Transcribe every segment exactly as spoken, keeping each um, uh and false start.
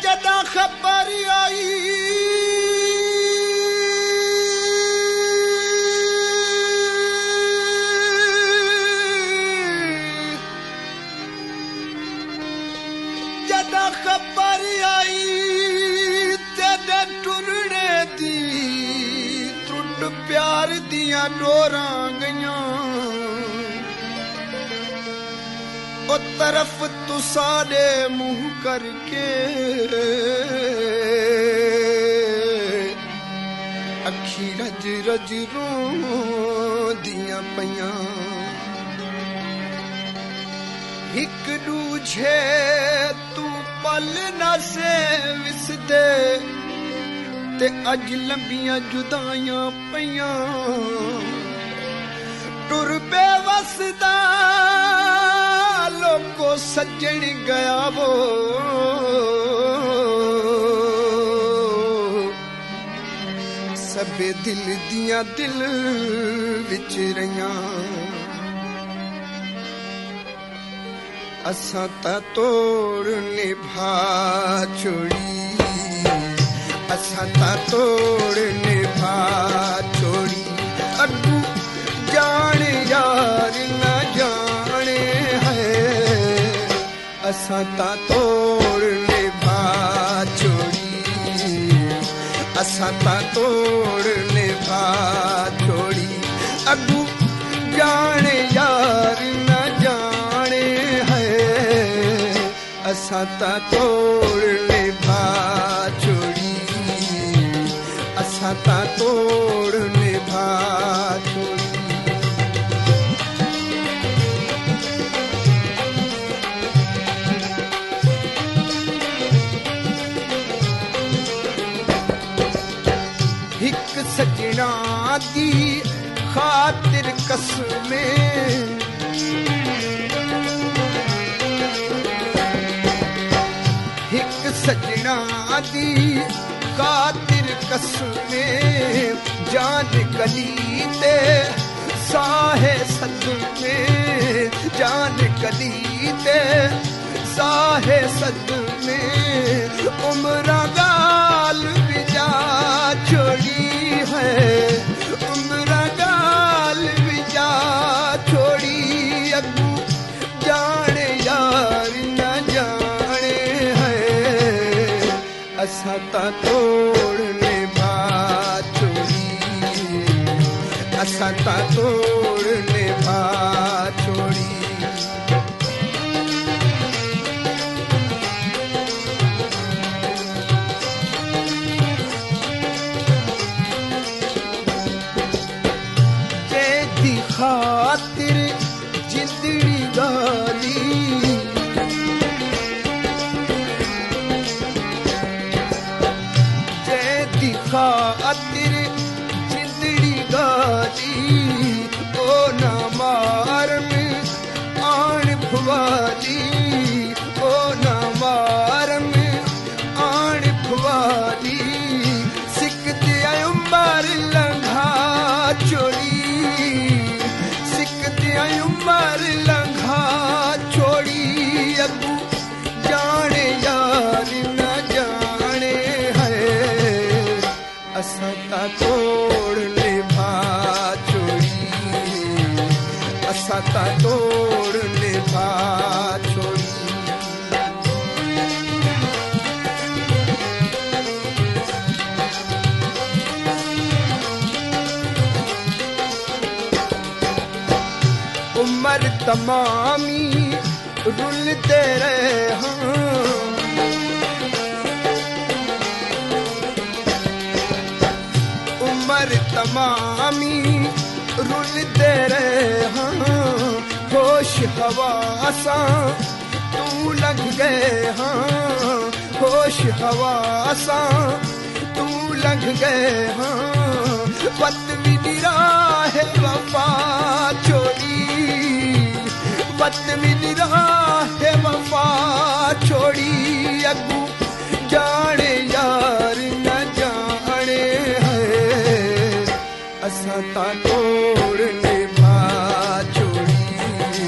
जदा खबर आई जदा खबर आई तेरे टुरने दी त्रुट प्यार दियां डोरां गईयां ओ तरफ तू साडे मुंह करके अखी रज रज रोंदियां पईयां हिक दूजे तू पल ना से विसदे ते अज लंबियां जुदाइयां पईयां टुर बेवसदा लोको सज्जन गया वो सबे दिल दिया दिल विच रहियां असां ता तोड़ निभा छोड़ी असां ता तोड़ निभा छोड़ी अगू जाने यार न जाने है असां ता तोड़ निभा छोड़ी असां ता तोड़ निभा छोड़ी अगू जाने यार न जाने है असां ता तोड़ निभा छोड़ी असां ता तोड़ निभा छोड़ी सजना दी खातिर कसमें हिक सजना दी खातिर कसमें जान गली ते साहे सद में जान गली ते साहे सद में उम्र गाल बिजा छोड़ी है उम्र गाल बिजा छोड़ी अगू जाने यार न जाने है असां ता तोड़ निभा छोड़ी असां ता तोड़ निभा छोड़ी खातिर जिंदड़ी गाली जै दी खातिर जिंदड़ी गाली ओ ना मारन आन भवाली ओ ना मारन आन भवाली सिकते उमर लंघा छोड़ी उमर लंघा छोड़ी अगू जाने यार न जाने है असां ता तोड़ निभा छोड़ी असां ता तोड़ निभा छोड़ी उमर तमामी रुलते रहे हाँ उमर तमामी रुलते रहे हाँ होश हवासा तू लग गए हाँ होश हवासा तू लग गए हाँ पत भी निराह वफा छोड़ी पत भी निराह वफा छोड़ी अगू जाने यार न जाने है असां ता तोड़ निभा छोड़ी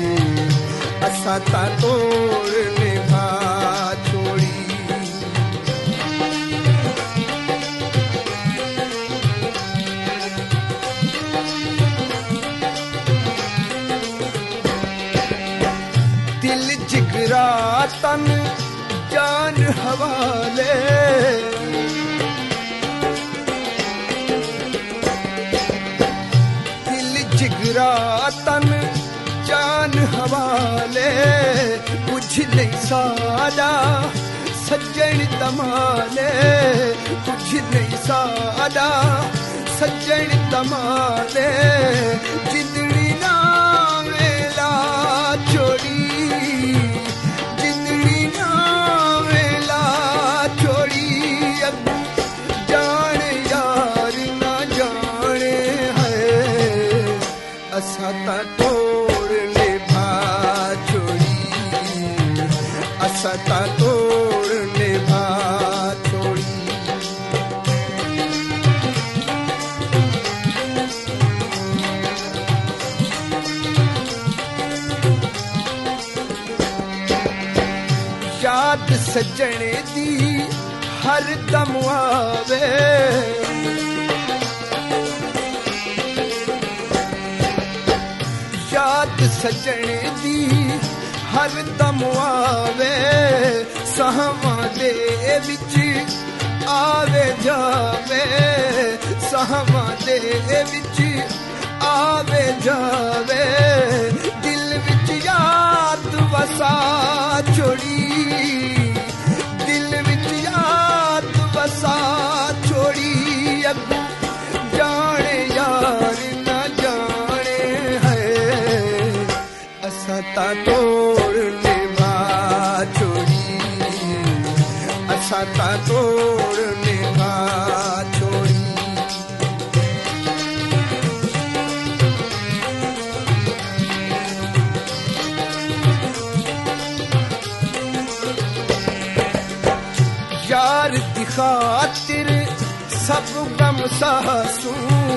असां ता तोड़ निभा छोड़ी जिगरा तन जान हवाले दिल जिगरा तन जान हवाले कुछ नहीं सादा सज्जन तमाले कुछ नहीं सादा सज्जन तमाले जिंदड़ी ना वेला छोड़ी जिंदड़ी ना वेला छोड़ी अगू जाने यार ना जाने है असा ता तोड़ने भा छोड़ी असा ता तोड़ने भा छोड़ी याद सजने दी हर दम आवे याद सजने दी हर दम आवे सहवां दे विच आवे जावे सहवां दे विच आवे जावे दिल विच याद वसा छोड़ी दिल विच याद वसा छोड़ी अगू जाने यार ना जाने है असा ता तोड़ने भा छोड़ी असा ता तोड़ने भा छोड़ी यार दी खातिर सब गम सहसू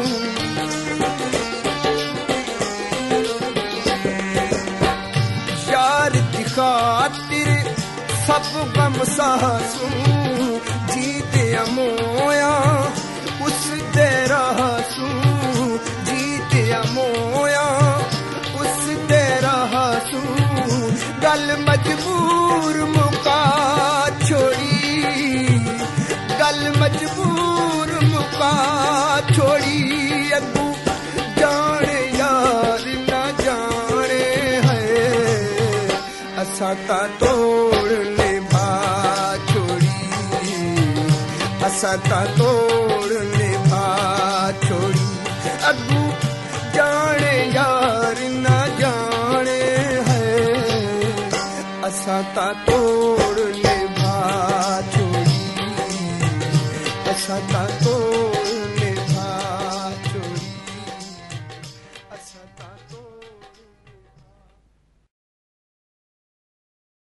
यार दी खातिर सब गम सहसू जीते मोया उस दे रहसू जीते मोया उस दे रहसू गल मजबूर मुका छोड़ी गल मजबूर मुका छोड़ी अगू जाने यार ना जाने है असा ता तोड़ने भा छोड़ी असा ता तोड़ने भा छोड़ी अगू जाने यार ना जाने है असा ता तोड़ने भा छोड़ी असा ता